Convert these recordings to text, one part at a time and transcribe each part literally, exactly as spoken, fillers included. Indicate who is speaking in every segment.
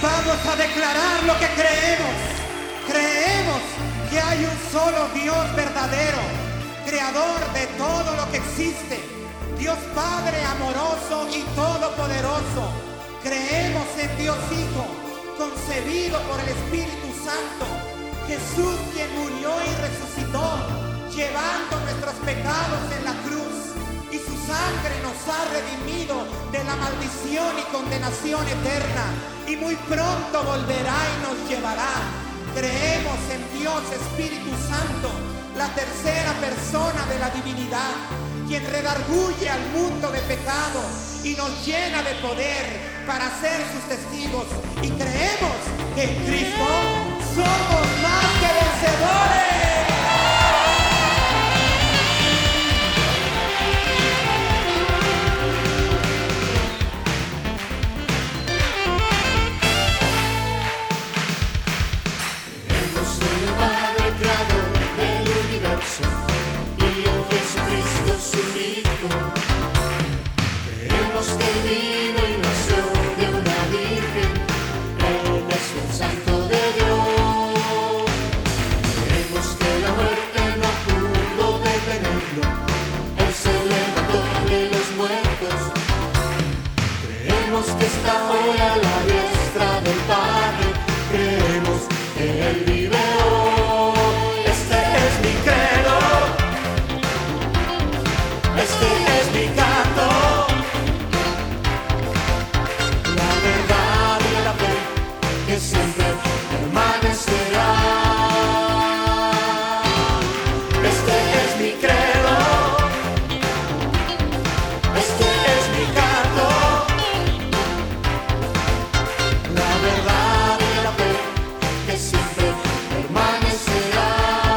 Speaker 1: Vamos a declarar lo que creemos. Creemos que hay un solo Dios verdadero, creador de todo lo que existe, Dios Padre amoroso y todopoderoso. Creemos en Dios Hijo, concebido por el Espíritu Santo, Jesús quien murió y resucitó, llevando nuestros pecados en la cruz, y su sangre nos ha redimido de la maldición y condenación eterna, y muy pronto volverá y nos llevará. Creemos en Dios Espíritu Santo, la tercera persona de la divinidad, quien redarguye al mundo de pecado y nos llena de poder para ser sus testigos. Y creemos que en Cristo somos más que vencedores.
Speaker 2: Y en Jesucristo su Hijo, creemos que vino y nació de una virgen, Él es el Santo de Dios. Creemos que la muerte no pudo detenerlo, Él se levantó de los muertos. Creemos que está hoy a la diestra del Padre, creemos que Él vive hoy. Este es mi canto, la verdad y la fe que siempre permanecerá. Este es mi credo, este es mi canto, la verdad y la fe que siempre permanecerá.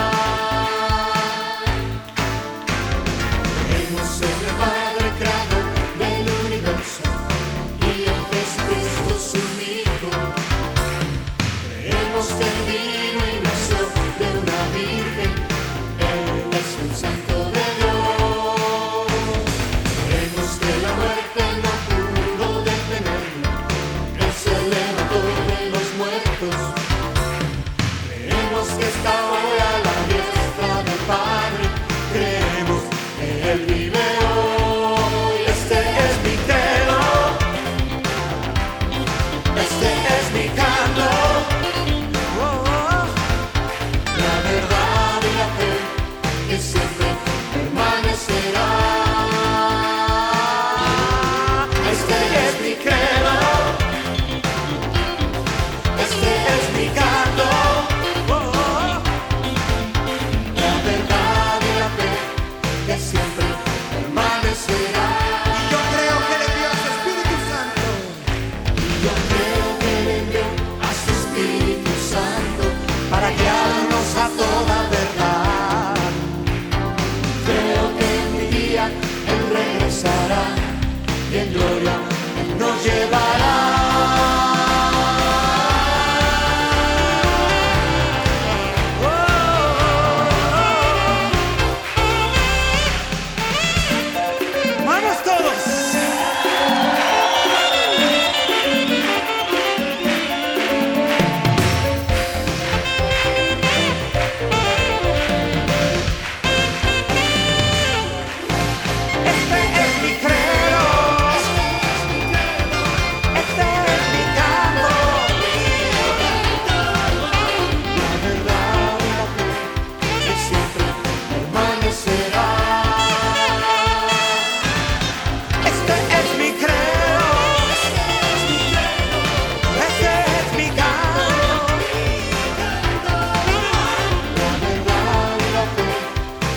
Speaker 2: Y en gloria Él nos llevará.
Speaker 1: ¡Vamos todos!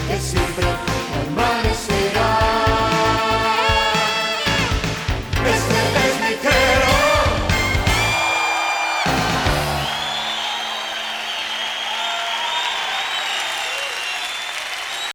Speaker 2: Este